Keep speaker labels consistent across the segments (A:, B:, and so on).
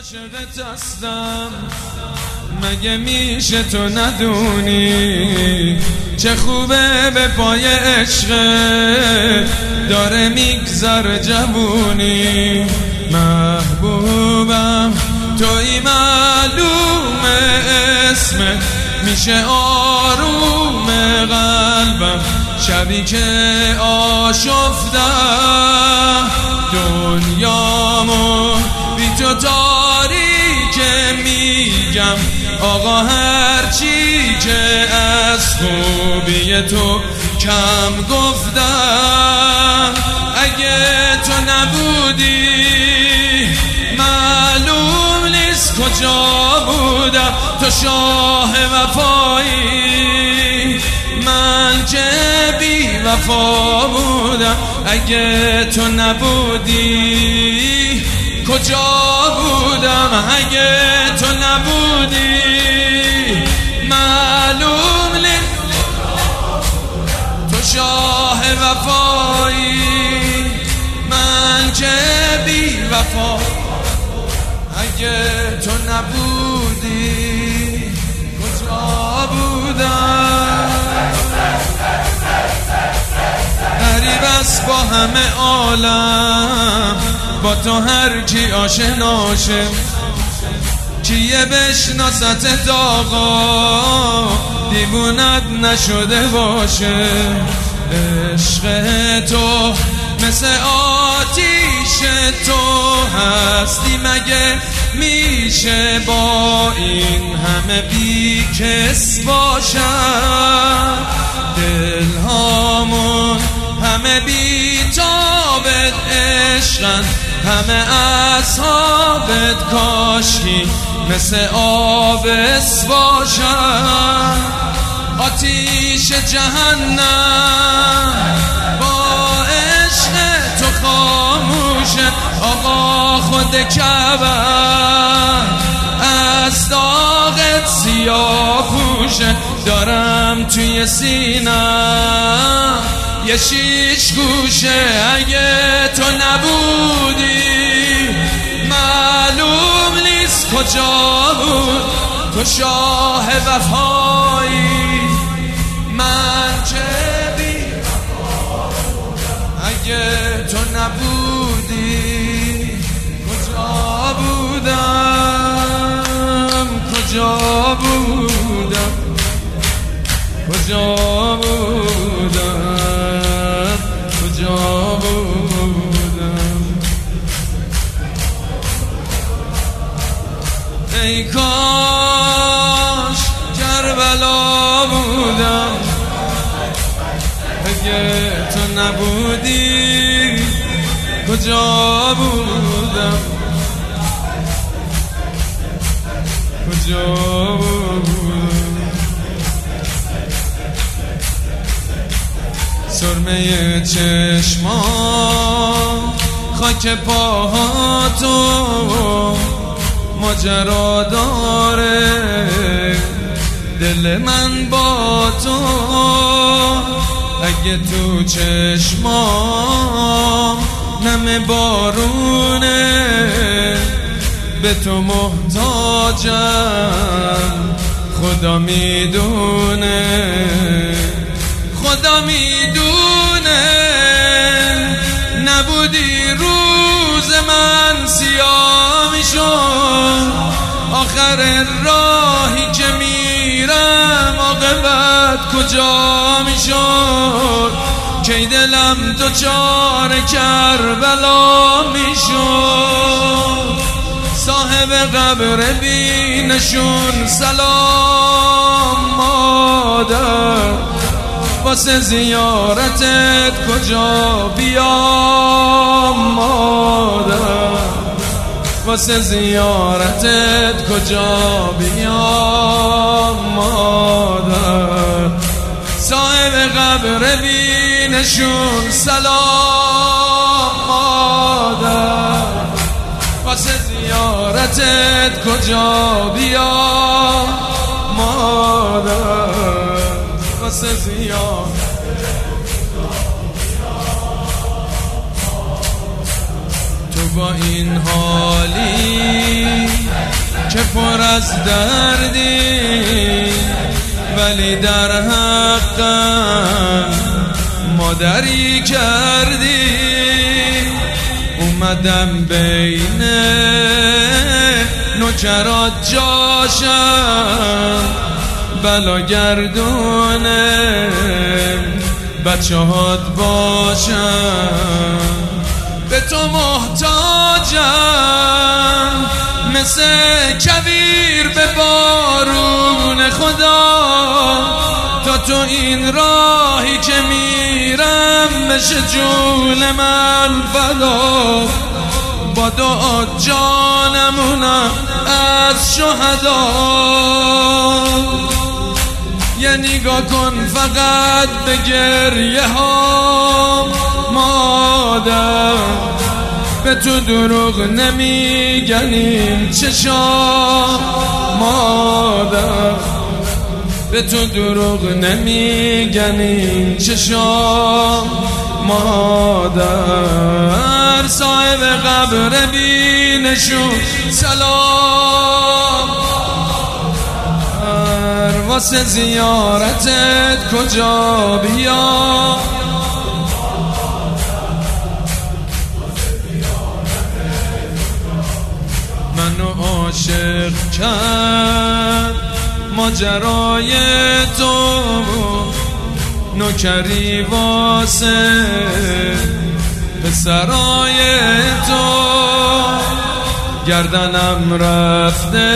A: عاشقت هستم مگه میشه تو ندونی چه خوبه به پای عشق داره میگذر جوونی محبوبم توی معلوم اسمت میشه آروم قلبم شبی که آشفتم دنیامو بی تو تاریکه میگم آقا هرچی که از خوبی تو کم گفتم اگه تو نبودی معلوم نیست کجا بودم تو شاه وفایی من که بی وفا بودم اگه تو نبودی کجا بودم اگه تو نبودی معلوم نیست تو شاه وفایی من که بی وفا اگه تو نبودی کجا بودم غریب است با همه عالم با تو هر کی آشناشه کیه بشناست آقا دیوونت نشده باشه عشق تو مثل آتیش تو هستی مگه میشه با این همه بی کس باشم دلهامون همه بی تابت عشقن همه اصحابت کاشکی مثل آبس باشن آتیش جهنم با عشق تو خاموشه آقا خود کعبه از داغت سیاه پوشه دارم توی سینم یه شیش گوشه اگه تو نبودی معلوم نیست کجا بود تو شاه وفایی من چه بی وفا اگه تو نبودی کجا بودم کجا بودم کجا بودم کجا بودم ای کاش کربلا بودم اگه تو نبودی کجا بودم کجا بودم سرمه چشمان خاک پاهاتو ماجرا داره دل من با تو اگه تو چشمان نم بارونه به تو محتاجم خدا میدونه خدا میدونه نبودی روز من سیاه میشد آخر راهی که میرم عاقبت کجا میشد کی دلم دوچار کربلا میشد صاحب قبر بی نشون سلام مادر واسه زیارتت کجا بیام مادر واسه زیارتت کجا بیام مادر صاحب قبر بی نشون سلام مادر واسه زیارتت کجا بیام مادر واسه زیارتت با این حالی که پر از دردی، ولی در حقم مادری کردی. اومدم بین نوکرات جاشم، بلا گردون بچه هات باشم. به تو محتاجم مثل کویر به بارون خدا، تا تو این راهی که میرم بشه جون من فدا. با دعا جانمونم از شهدا. یه نگاه کن فقط به گریه ها مادر، به تو دروغ نمیگن این چشام مادر، به تو دروغ نمیگن این چشام مادر. صاحب قبر بینشون سلام، واسه زیارتت کجا بیا. منو عاشق کرد ماجرای تو، نوکری واسه پسرای تو. گردنم رفته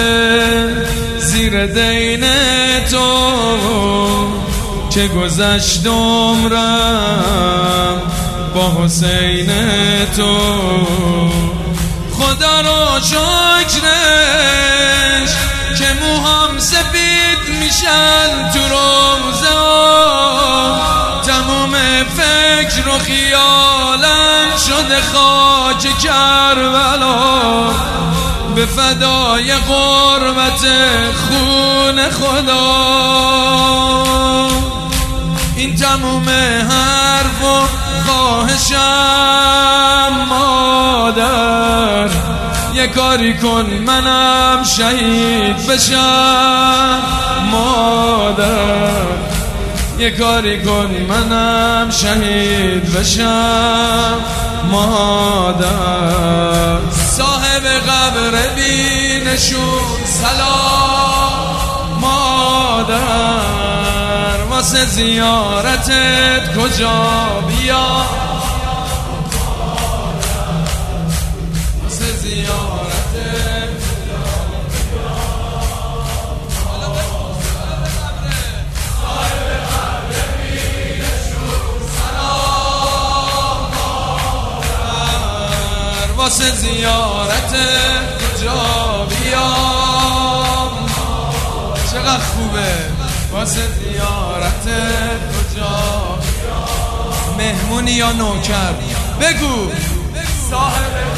A: زیر دین تو، که گذشت عمرم با حسین تو. خدا رو شکرش که موهام سفید میشن تو روزه ها. تموم فکر و خیالم شده خاک کربلا، به فدای قربت خون خدا. این تموم حرف و خواهشم مادر، یه کاری کن منم شهید بشم مادر، یه کاری کن منم شهید بشم مادر. صاحب قبر بینشون سلام مادر، واسه زیارتت کجا بیا. واسه زیارتت صاحب قبر بینشون سلام مادر، واسه زیارتت کجا بیا. چقدر خوبه. واسه زیارتت کجا، مهمونی یا نوکر؟ بگو. صاحب